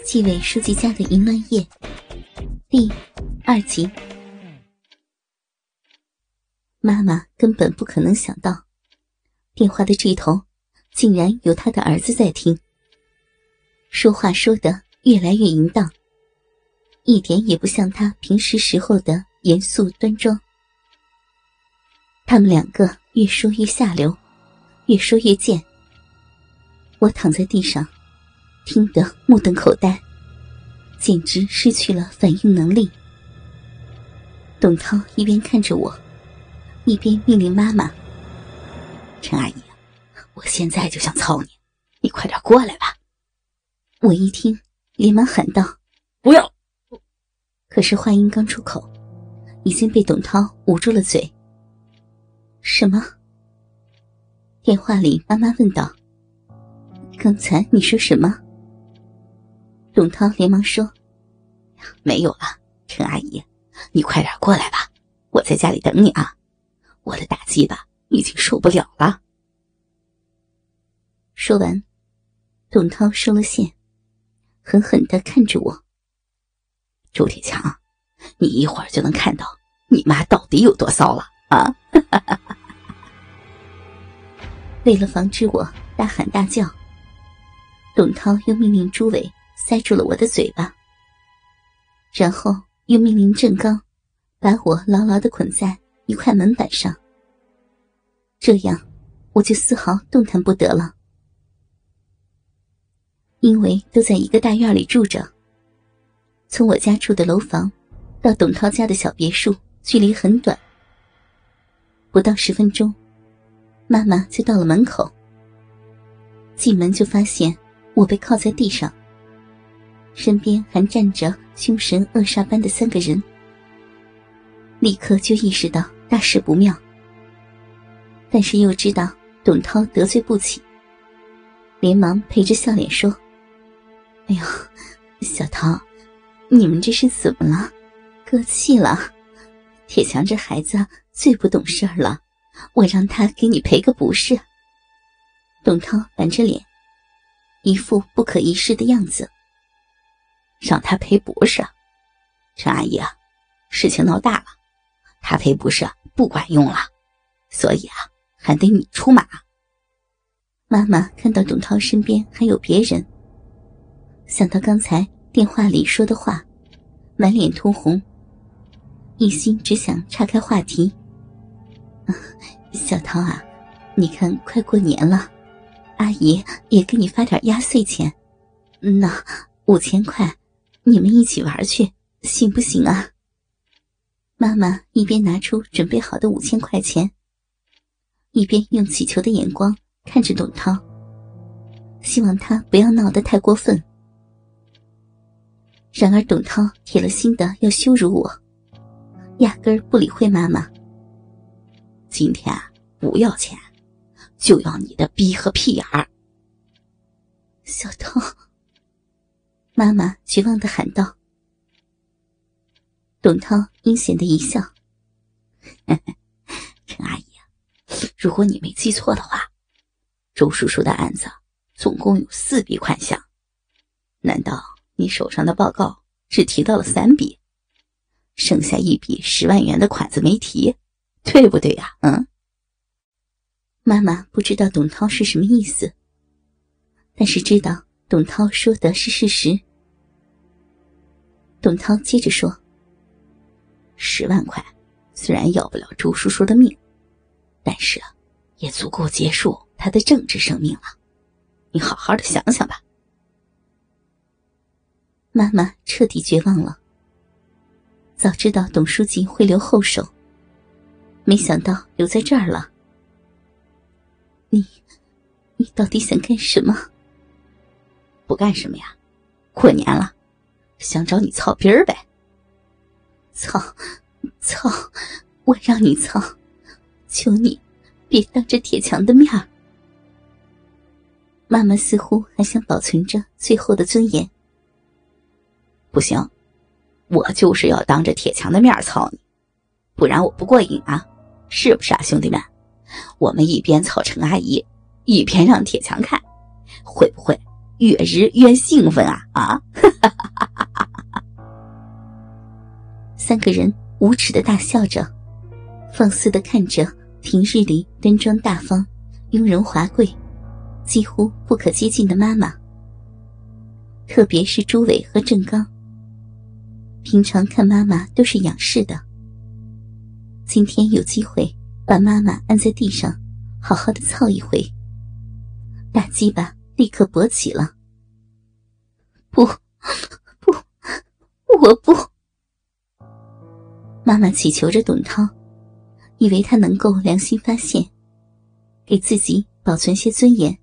纪委书记家的淫乱夜第2集。妈妈根本不可能想到，电话的这头竟然有她的儿子在听，说话说得越来越淫荡，一点也不像他平时时候的严肃端庄。他们两个越说越下流，越说越贱。我躺在地上，听得目瞪口呆，简直失去了反应能力。董涛一边看着我，一边命令妈妈：“ 陈阿姨，我现在就想操你，你快点过来吧。” 我一听，连忙喊道：“ 不要！” 可是话音刚出口，已经被董涛捂住了嘴。什么？电话里妈妈问道：“刚才你说什么？”董涛连忙说：“ 没有了，陈阿姨，你快点过来吧，我在家里等你啊，我的大鸡巴已经受不了了。” 说完，董涛收了线，狠狠地看着我：“ 周铁强，你一会儿就能看到你妈到底有多骚了啊！” 为了防止我大喊大叫，董涛又命令朱伟塞住了我的嘴巴，然后又命令郑刚把我牢牢地捆在一块门板上，这样我就丝毫动弹不得了。因为都在一个大院里住着，从我家住的楼房到董涛家的小别墅距离很短，不到10分钟，妈妈就到了门口。进门就发现我被靠在地上，身边还站着凶神恶煞般的3个人，立刻就意识到大事不妙，但是又知道董涛得罪不起，连忙陪着笑脸说：“哎呦，小涛，你们这是怎么了？割气了？铁强这孩子最不懂事了，我让他给你赔个不是。”董涛板着脸，一副不可一世的样子。 “让他赔不是？陈阿姨啊，事情闹大了，他赔不是不管用了，所以还得你出马。” 妈妈看到董涛身边还有别人，想到刚才电话里说的话，满脸通红，一心只想岔开话题。小涛啊，你看快过年了，阿姨也给你发点压岁钱，那5000块，你们一起玩去，行不行啊？妈妈一边拿出准备好的5000块钱，一边用乞求的眼光看着董涛，希望他不要闹得太过分。然而董涛铁了心的要羞辱我，压根儿不理会妈妈。 “今天不要钱，就要你的逼和屁眼儿。” 小涛，妈妈绝望地喊道。董涛阴险的一笑：“ 陈阿姨，如果你没记错的话，周叔叔的案子总共有4笔款项，难道你手上的报告只提到了3笔，剩下1笔10万元的款子没提，对不对呀？” 妈妈不知道董涛是什么意思，但是知道董涛说的是事实。董涛接着说 ：“10万块虽然要不了周叔叔的命，但是也足够结束他的政治生命了，你好好的想想吧。” 妈妈彻底绝望了。早知道董书记会留后手，没想到留在这儿了。你到底想干什么？ 不干什么呀，过年了，想找你操逼儿呗。 操，我让你操，求你别当着铁强的面儿。妈妈似乎还想保存着最后的尊严。 “不行，我就是要当着铁强的面操你，不然我不过瘾啊，是不是啊，兄弟们？我们一边操陈阿姨，一边让铁强看，会不会越日越兴奋啊？ 3个人无耻地大笑着，放肆地看着平日里端庄大方、雍容华贵、几乎不可接近的妈妈。特别是朱伟和郑刚，平常看妈妈都是仰视的，今天有机会把妈妈按在地上好好的操一回，大鸡巴立刻勃起了。不，我不。妈妈祈求着董涛，以为他能够良心发现，给自己保存些尊严。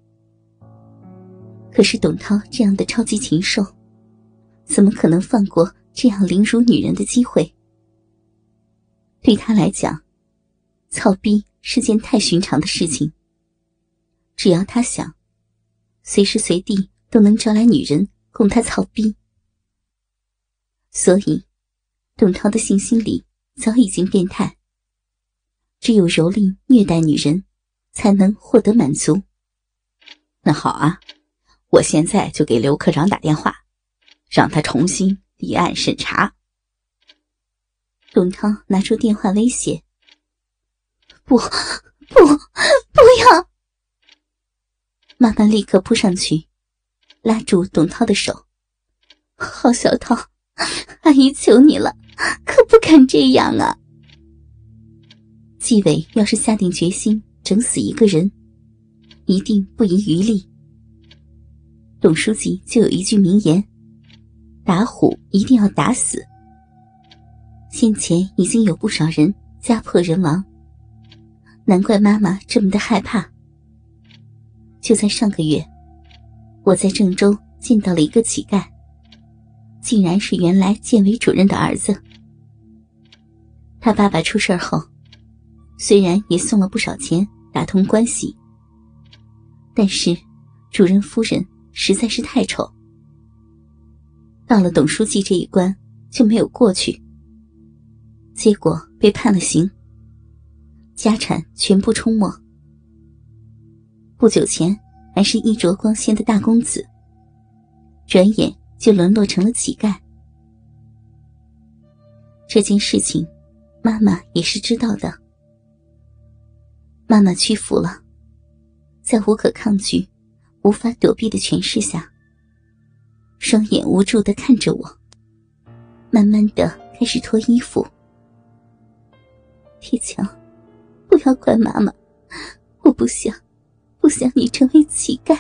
可是董涛这样的超级禽兽，怎么可能放过这样凌辱女人的机会？对他来讲，操逼是件太寻常的事情，只要他想，随时随地都能招来女人供他操逼。所以董涛的性心理早已经变态，只有蹂躏虐待女人才能获得满足。 那好啊，我现在就给刘科长打电话，让他重新立案审查。 董涛拿出电话威胁。不要！妈妈立刻扑上去，拉住董涛的手。郝小涛，阿姨求你了，可不敢这样啊！纪委要是下定决心整死一个人，一定不遗余力。董书记就有一句名言，打虎一定要打死。先前已经有不少人家破人亡，难怪妈妈这么的害怕。就在上个月，我在郑州见到了一个乞丐，竟然是原来建委主任的儿子。他爸爸出事后，虽然也送了不少钱打通关系，但是主任夫人实在是太丑，到了董书记这一关就没有过去，结果被判了刑，家产全部冲没。不久前还是衣着光鲜的大公子，转眼就沦落成了乞丐。这件事情妈妈也是知道的，妈妈屈服了，在无可抗拒无法躲避的权势下，双眼无助地看着我，慢慢地开始脱衣服。铁强，不要怪妈妈，我不想你成为乞丐。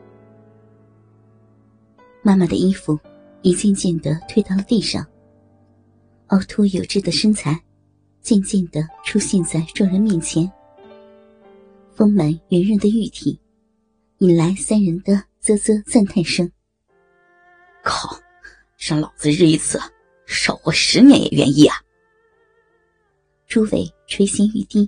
妈妈的衣服一件件地推到了地上，凹凸有致的身材渐渐地出现在众人面前，丰满圆润的玉体引来3人的啧啧赞叹声。 靠，让老子日一次少活10年也愿意啊！ 朱伟垂涎欲滴。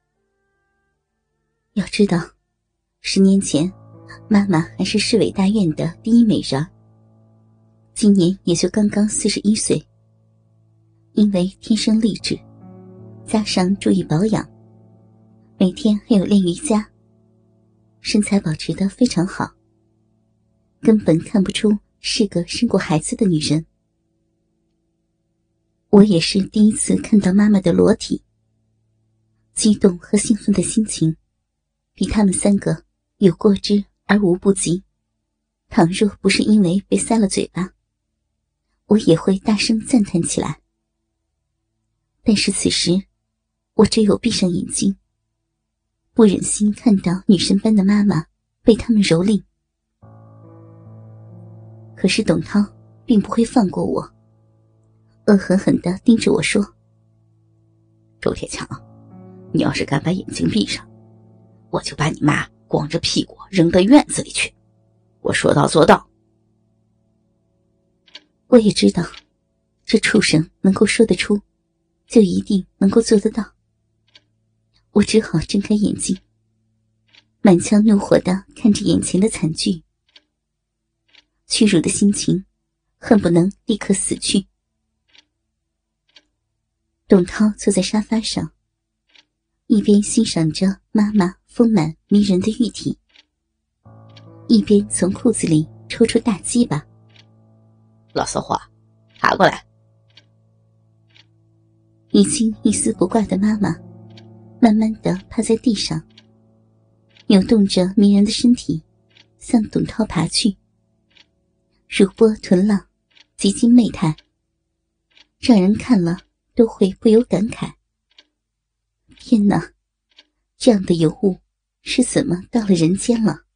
要知道10年前妈妈还是市委大院的第一美人，今年也就刚刚41岁。因为天生丽质，加上注意保养，每天还有练瑜伽，身材保持得非常好，根本看不出是个生过孩子的女人。我也是第一次看到妈妈的裸体，激动和兴奋的心情比他们3个有过之而无不及。倘若不是因为被塞了嘴巴，我也会大声赞叹起来。但是此时我只有闭上眼睛，不忍心看到女神般的妈妈被他们蹂躏。可是董涛并不会放过我，恶狠狠地盯着我说： 周铁强，你要是敢把眼睛闭上，我就把你妈光着屁股扔到院子里去，我说到做到。 我也知道这畜生能够说得出，就一定能够做得到。我只好睁开眼睛，满腔怒火地看着眼前的惨剧，屈辱的心情恨不能立刻死去。董涛坐在沙发上，一边欣赏着妈妈丰满迷人的玉体，一边从裤子里抽出大鸡巴。 老骚货，爬过来。 已经一丝不挂的妈妈慢慢地趴在地上，扭动着迷人的身体向董涛爬去，乳波臀浪，极尽媚态，让人看了都会不由感慨。天哪，这样的尤物是怎么到了人间了？